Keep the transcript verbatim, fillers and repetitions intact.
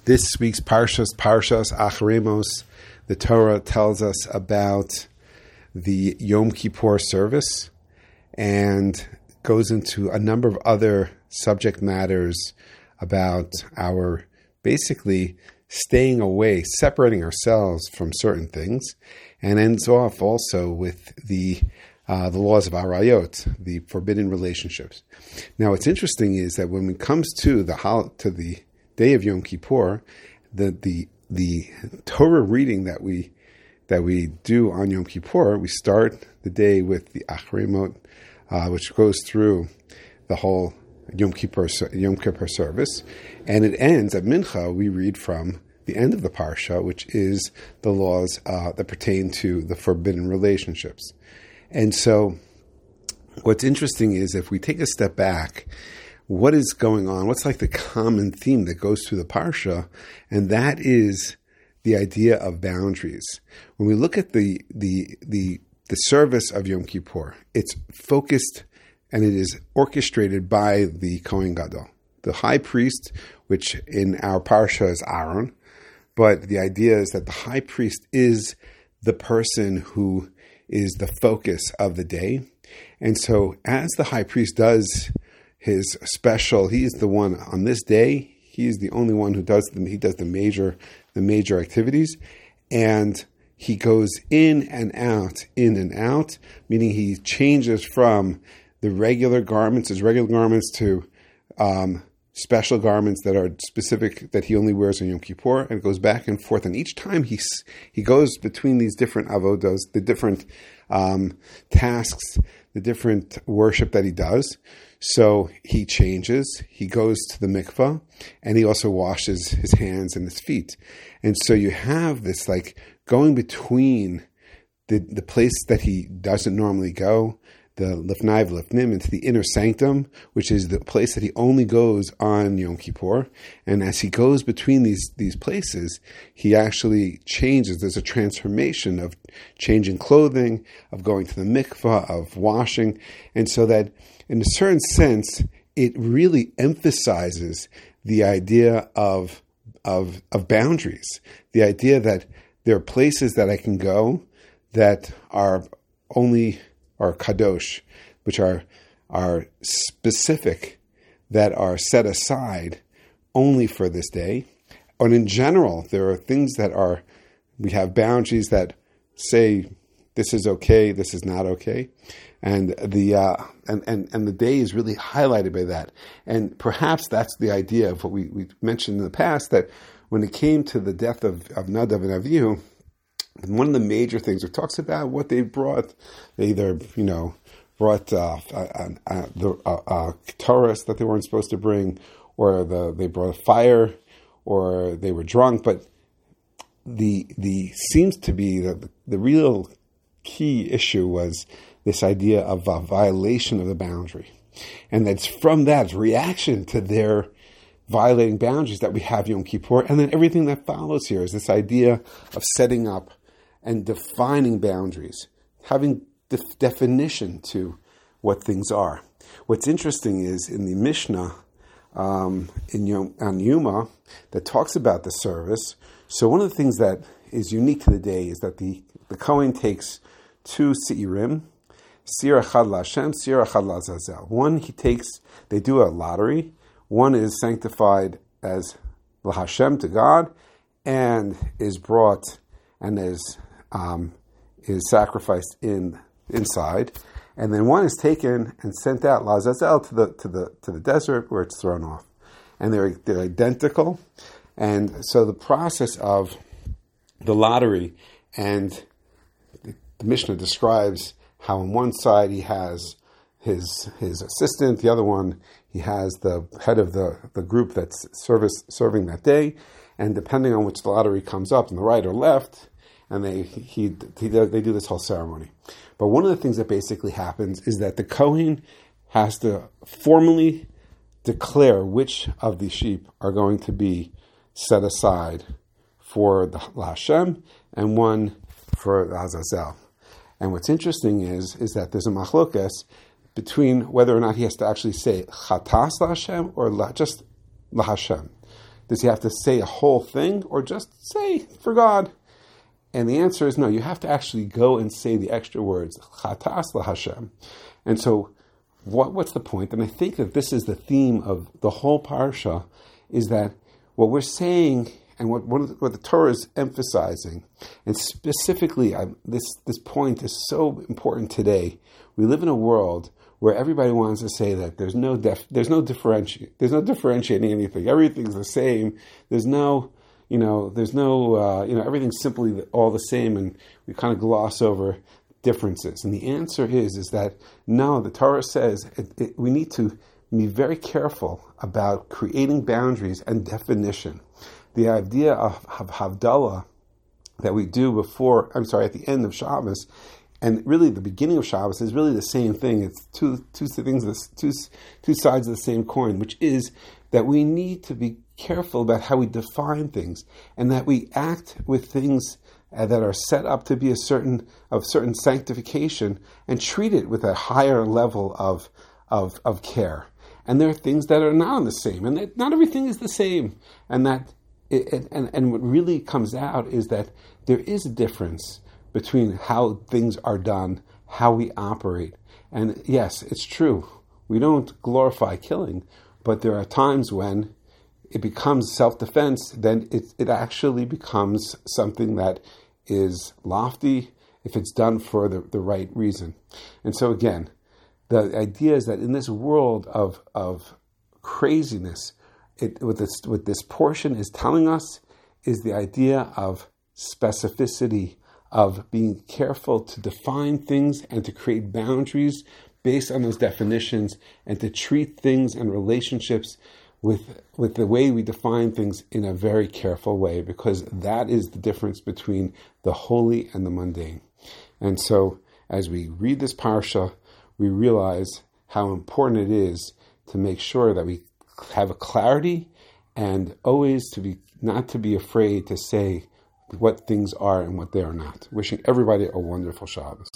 This week's Parshas, Parshas Acharei Mos, the Torah tells us about the Yom Kippur service and goes into a number of other subject matters about our basically staying away, separating ourselves from certain things, and ends off also with the uh, the laws of Arayot, the forbidden relationships. Now, what's interesting is that when it comes to the hol- to the day of Yom Kippur, the the the Torah reading that we that we do on Yom Kippur, we start the day with the Acharei Mos, uh, which goes through the whole Yom Kippur Yom Kippur service, and it ends at Mincha. We read from the end of the parsha, which is the laws uh, that pertain to the forbidden relationships. And so, what's interesting is if we take a step back, what is going on? What's like the common theme that goes through the parsha, and that is the idea of boundaries. When we look at the the the the service of Yom Kippur, it's focused and it is orchestrated by the Kohen Gadol, the high priest, which in our parsha is Aaron. But the idea is that the high priest is the person who is the focus of the day. And so as the high priest does his special, he is the one on this day, he is the only one who does the, he does the major the major activities, and he goes in and out, in and out, meaning he changes from the regular garments, his regular garments, to um, special garments that are specific, that he only wears on Yom Kippur, and goes back and forth. And each time he he goes between these different avodos, the different um, tasks, the different worship that he does. So he changes, he goes to the mikvah, and he also washes his hands and his feet. And so you have this like going between the, the place that he doesn't normally go, the Lifnai V'Lifnim, into the inner sanctum, which is the place that he only goes on Yom Kippur. And as he goes between these, these places, he actually changes. There's a transformation of changing clothing, of going to the mikvah, of washing. And so that in a certain sense, it really emphasizes the idea of, of, of boundaries, the idea that there are places that I can go that are only are kadosh, which are are specific, that are set aside only for this day. And in general, there are things that are, we have boundaries that say this is okay, this is not okay, and the uh, and, and and the day is really highlighted by that. And perhaps that's the idea of what we, we mentioned in the past, that when it came to the death of, of Nadav and Avihu, one of the major things it talks about what they brought, they either, you know, brought uh, uh, uh, the uh, uh, Taurus that they weren't supposed to bring, or the they brought fire, or they were drunk. But the the seems to be the the real key issue was this idea of a violation of the boundary, and that's from that reaction to their violating boundaries that we have Yom Kippur, and then everything that follows here is this idea of setting up and defining boundaries, having def- definition to what things are. What's interesting is in the Mishnah um, in Yom, on Yuma that talks about the service. So one of the things that is unique to the day is that the, the Kohen takes two seirim, sir echad laHashem, sir echad laAzazel. One he takes, they do a lottery. One is sanctified as laHashem, to God, and is brought and is um, is sacrificed in inside, and then one is taken and sent out laAzazel to the to the to the desert where it's thrown off, and they're they're identical, and so the process of the lottery, and the, the Mishnah describes how on one side he has his his assistant, the other one he has the head of the, the group that's service serving that day, and depending on which lottery comes up, on the right or left, and they he, he they do this whole ceremony. But one of the things that basically happens is that the Kohen has to formally declare which of the sheep are going to be set aside for the laHashem and one for the Azazel. And what's interesting is is that there's a machlokas between whether or not he has to actually say chatas laHashem or la, just laHashem. Does he have to say a whole thing or just say for God? And the answer is no. You have to actually go and say the extra words, Chatas LaHashem. And so what, what's the point? And I think that this is the theme of the whole parsha, is that what we're saying and what what, what the Torah is emphasizing, and specifically I, this this point is so important today. We live in a world where everybody wants to say that there's no def, there's no differentiate, there's no differentiating anything. Everything's the same. There's no, you know, there's no, uh, you know, everything's simply all the same, and we kind of gloss over differences. And the answer is, is that no, the Torah says it, it, we need to be very careful about creating boundaries and definition. The idea of, of Havdalah that we do before, I'm sorry, at the end of Shabbos, and really the beginning of Shabbos is really the same thing. It's two two things, two two sides of the same coin, which is that we need to be careful about how we define things, and that we act with things uh, that are set up to be a certain of certain sanctification, and treat it with a higher level of of of care. And there are things that are not the same, and that not everything is the same, and that it, and and what really comes out is that there is a difference between how things are done, how we operate. And yes, it's true, we don't glorify killing, but there are times when it becomes self-defense, then it, it actually becomes something that is lofty if it's done for the, the right reason. And so again, the idea is that in this world of, of craziness, it, what, this, what this portion is telling us is the idea of specificity, of being careful to define things and to create boundaries based on those definitions, and to treat things and relationships with with the way we define things in a very careful way, because that is the difference between the holy and the mundane. And so as we read this parsha, we realize how important it is to make sure that we have a clarity, and always to be not to be afraid to say what things are and what they are not. Wishing everybody a wonderful Shabbos.